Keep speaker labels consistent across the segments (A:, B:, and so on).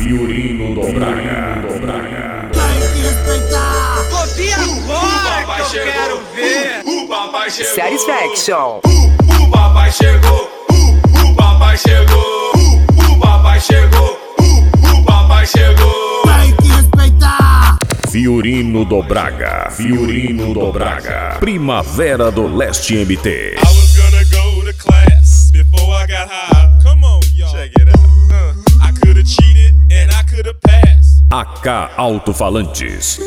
A: Fiorino do Braga.
B: Tem que respeitar.
C: Copia agora que eu quero ver.
D: O papai chegou.
E: Satisfaction.
D: O papai chegou. O papai chegou. O papai chegou. O papai chegou.
B: Tem que respeitar.
A: Fiorino do Braga. Primavera do Leste MT.
F: I was gonna go to class before I got high. Come on, y'all. Check it out. I could have cheated and I could have passed.
A: AK Alto-Falantes.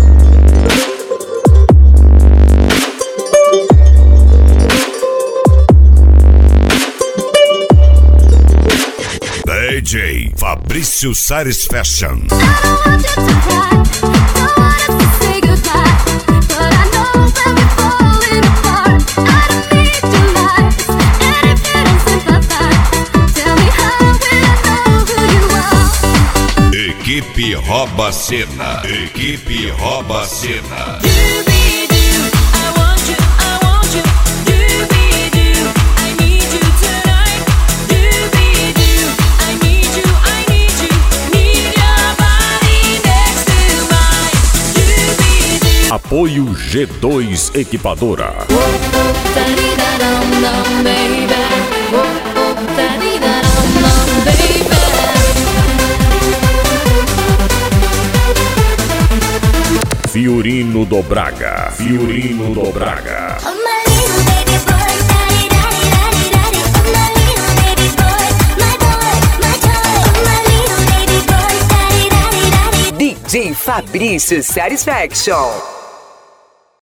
A: DJ Fabrício Satisfaction. Equipe Rouba Cena. Apoio G2 Equipadora. Fiorino do Braga.
E: DJ Fabrício Satisfaction.